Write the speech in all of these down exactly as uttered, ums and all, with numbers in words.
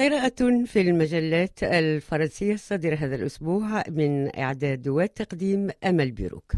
قراءة في المجلات الفرنسية الصادرة هذا الأسبوع من إعداد وتقديم أمل بيروك.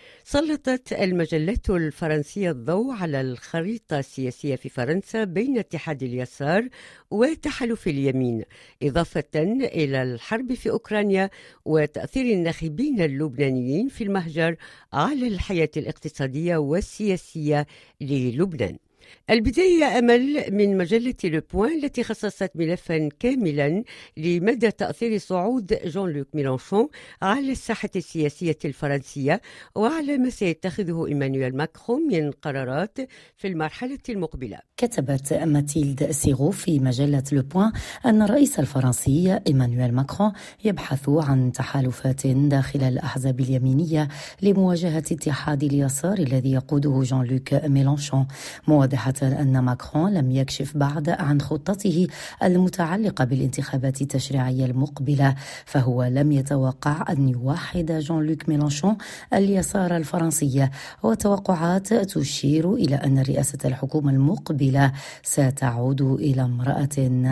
سلطت المجلات الفرنسية الضوء على الخريطة السياسية في فرنسا بين اتحاد اليسار وتحالف اليمين، إضافة إلى الحرب في أوكرانيا وتأثير الناخبين اللبنانيين في المهجر على الحياة الاقتصادية والسياسية للبنان. البداية أمل من مجلة لو بوين التي خصصت ملفا كاملا لمدى تأثير صعود جون لوك ميلانشون على الساحة السياسية الفرنسية وعلى ما سيتخذه إيمانويل ماكرون من قرارات في المرحلة المقبلة. كتبت ماتيلد سيغو في مجلة لو بوين أن الرئيس الفرنسي إيمانويل ماكرون يبحث عن تحالفات داخل الأحزاب اليمينية لمواجهة اتحاد اليسار الذي يقوده جون لوك ميلانشون، موضحة أن ماكرون لم يكشف بعد عن خطته المتعلقة بالانتخابات التشريعية المقبلة، فهو لم يتوقع أن يوحد جون لوك ميلانشون اليسار الفرنسي، وتوقعات تشير إلى أن رئاسة الحكومة المقبلة ستعود إلى امرأة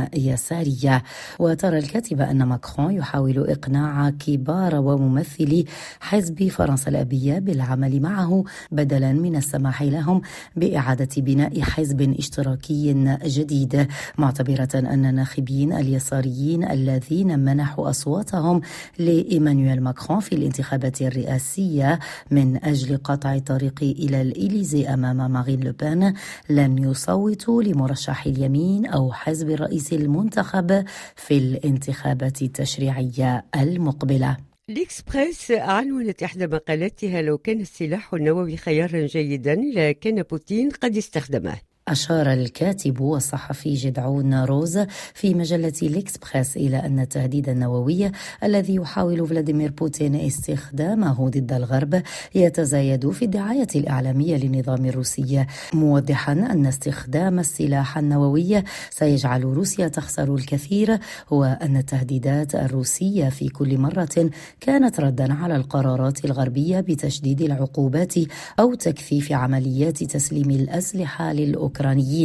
يسارية. وترى الكاتبة أن ماكرون يحاول إقناع كبار وممثلي حزب فرنسا الأبية بالعمل معه بدلا من السماح لهم بإعادة بناء حزب اشتراكي جديد، معتبرة أن الناخبين اليساريين الذين منحوا أصواتهم لإيمانويل ماكرون في الانتخابات الرئاسية من أجل قطع الطريق إلى الإليزي أمام مارين لوبان لن يصوتوا لمرشح اليمين أو حزب الرئيس المنتخب في الانتخابات التشريعية المقبلة. الإكسبريس عنونت إحدى مقالاتها: لو كان السلاح النووي خيارا جيدا لكان بوتين قد استخدمه. أشار الكاتب والصحفي جدعون روز في مجلة الإكسبريس إلى أن التهديد النووي الذي يحاول فلاديمير بوتين استخدامه ضد الغرب يتزايد في الدعاية الإعلامية للنظام الروسي، موضحا أن استخدام السلاح النووي سيجعل روسيا تخسر الكثير، وأن التهديدات الروسية في كل مرة كانت ردا على القرارات الغربية بتشديد العقوبات أو تكثيف عمليات تسليم الأسلحة للأوكرانيين.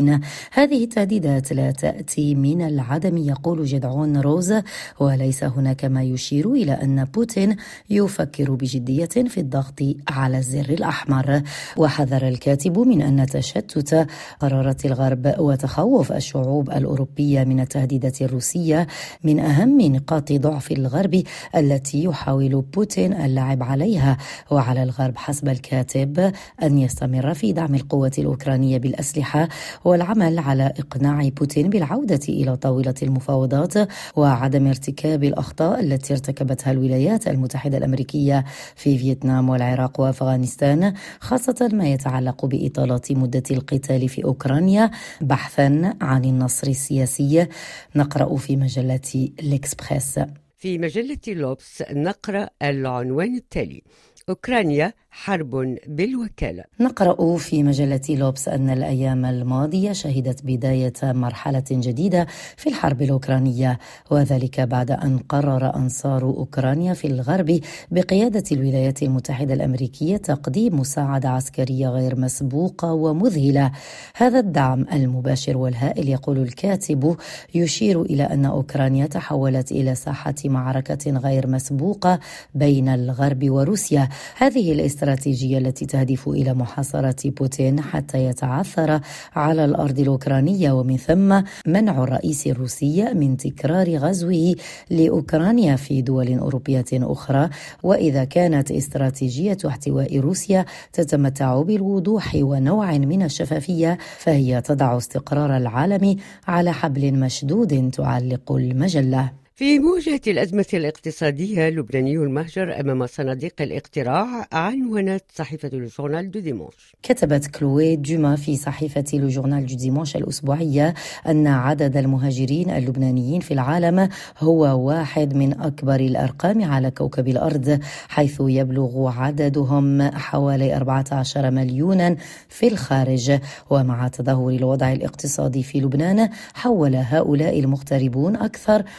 هذه التهديدات لا تأتي من العدم، يقول جدعون روز، وليس هناك ما يشير إلى أن بوتين يفكر بجدية في الضغط على الزر الأحمر. وحذر الكاتب من أن تشتت قرارات الغرب وتخوف الشعوب الأوروبية من التهديدات الروسية من أهم نقاط ضعف الغرب التي يحاول بوتين اللعب عليها، وعلى الغرب حسب الكاتب أن يستمر في دعم القوات الأوكرانية بالأسلحة والعمل على إقناع بوتين بالعودة إلى طاولة المفاوضات وعدم ارتكاب الأخطاء التي ارتكبتها الولايات المتحدة الأمريكية في فيتنام والعراق وأفغانستان، خاصة ما يتعلق بإطالة مدة القتال في أوكرانيا بحثا عن النصر السياسي. نقرأ في مجلة الإكسبريس. في مجلة لوبس نقرأ العنوان التالي: أوكرانيا حرب بالوكالة. نقرأ في مجلة لوبس أن الأيام الماضية شهدت بداية مرحلة جديدة في الحرب الأوكرانية، وذلك بعد أن قرر أنصار أوكرانيا في الغرب بقيادة الولايات المتحدة الأمريكية تقديم مساعدة عسكرية غير مسبوقة ومذهلة. هذا الدعم المباشر والهائل، يقول الكاتب، يشير إلى أن أوكرانيا تحولت إلى ساحة معركة غير مسبوقة بين الغرب وروسيا. هذه الاستراتيجية التي تهدف إلى محاصرة بوتين حتى يتعثر على الأرض الأوكرانية، ومن ثم منع الرئيس الروسي من تكرار غزوه لأوكرانيا في دول أوروبية أخرى. وإذا كانت استراتيجية احتواء روسيا تتمتع بالوضوح ونوع من الشفافية، فهي تضع استقرار العالم على حبل مشدود، تعلق المجلة. في مواجهة الأزمة الاقتصادية، لبناني المهجر أمام صناديق الاقتراع، عنونت صحيفة الجورنال دو ديمونش. كتبت كلوي دوما في صحيفة الجورنال دو ديمونش الأسبوعية أن عدد المهاجرين اللبنانيين في العالم هو واحد من أكبر الأرقام على كوكب الأرض، حيث يبلغ عددهم حوالي أربعة عشر مليونا في الخارج. ومع تدهور الوضع الاقتصادي في لبنان، حول هؤلاء المغتربون أكثر من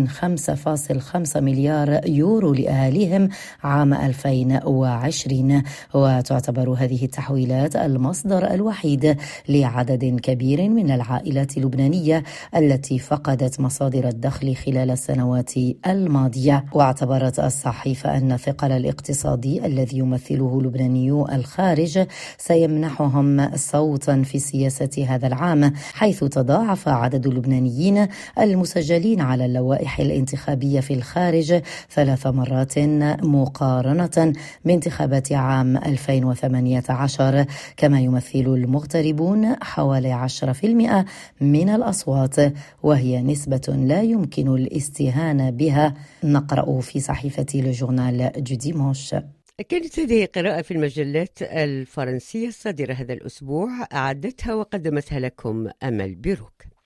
من خمسة فاصلة خمسة مليار يورو لأهاليهم عام ألفين وعشرين. وتعتبر هذه التحويلات المصدر الوحيد لعدد كبير من العائلات اللبنانية التي فقدت مصادر الدخل خلال السنوات الماضية. واعتبرت الصحيفة أن الثقل الاقتصادي الذي يمثله لبنانيو الخارج سيمنحهم صوتا في سياسة هذا العام، حيث تضاعف عدد اللبنانيين المسجلين على اللوائح الانتخابية في الخارج ثلاث مرات مقارنة بانتخابات عام ألفين وثمانية عشر. كما يمثل المغتربون حوالي عشرة بالمئة من الأصوات، وهي نسبة لا يمكن الاستهانة بها، نقرأ في صحيفة لجورنال دو ديمانش. كانت هذه قراءة في المجلات الفرنسية الصادرة هذا الأسبوع، أعدتها وقدمتها لكم أمل بيروك.